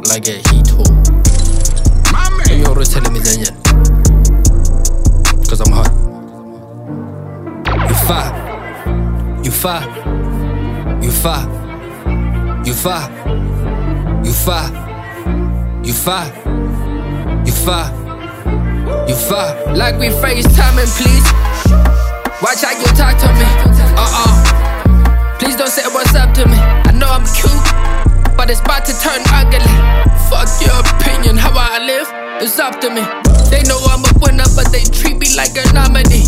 till I get heat too. Maybe you're always telling me then, yeah. Cause I'm hot. You fat. You fat. You fat. You fat. You fat. You fat. You fat. You fat. Like we FaceTiming, please. Watch how you talk to me. Please don't say what's up to me. I know I'm cute, but it's about to turn ugly. Fuck your opinion, how I live, it's up to me. They know I'm a winner, but they treat me like a nominee.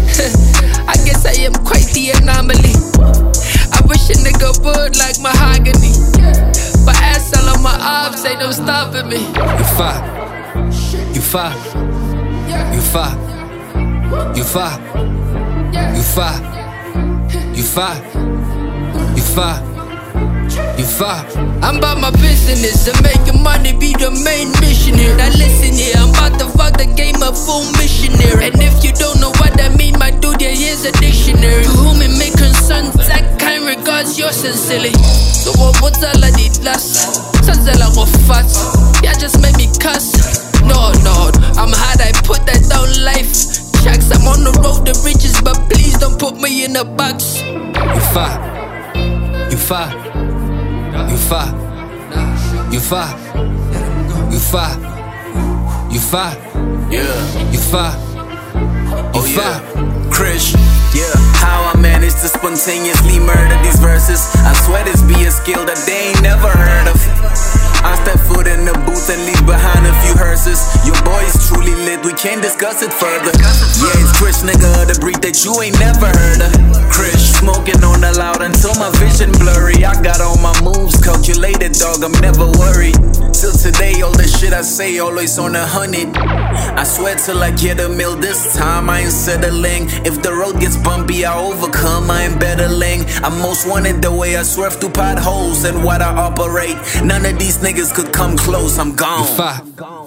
I guess I am quite the anomaly. I wish a nigga would like mahogany, but ass all on my arms, ain't no stopping me. You fat. You fat. You fat. You fat. You fat. You fat. You fat. You fat. I'm about my business and making money be the main mission here. Now listen here, I'm about to fuck the game up full missionary. And if you don't know what that mean, my dude, yeah, here's a dictionary. To whom it may concern, that kind regards yours sincerely. So what's all I need last? Sounds like a fat. Yeah, just make me cuss. No, I'm hard, I put that down life. Shacks, I'm on the road to riches, but please don't put me in a box. You fat. You fat. You fat. You fat. You fat. You fat. Yeah. You fat. You fat. Krish, yeah. How I managed to spontaneously murder these verses. I swear this be a skill that they ain't never heard of. I step foot in the booth and leave behind a few hearses. Your boy is truly lit, we can't discuss it further. Yeah, it's Krish, nigga, the breed that you ain't never heard of. Krish, smoking on the loud until my vision blurry. I got all my moves calculated, dog, I'm never worried. Till today, all the shit I say always on 100. I swear till I get a meal this time, I ain't settling. If the road gets bumpy, I overcome, I ain't battling. I'm most wanted the way I swerve through potholes and what I operate. None of these niggas could come close, I'm gone. You fat.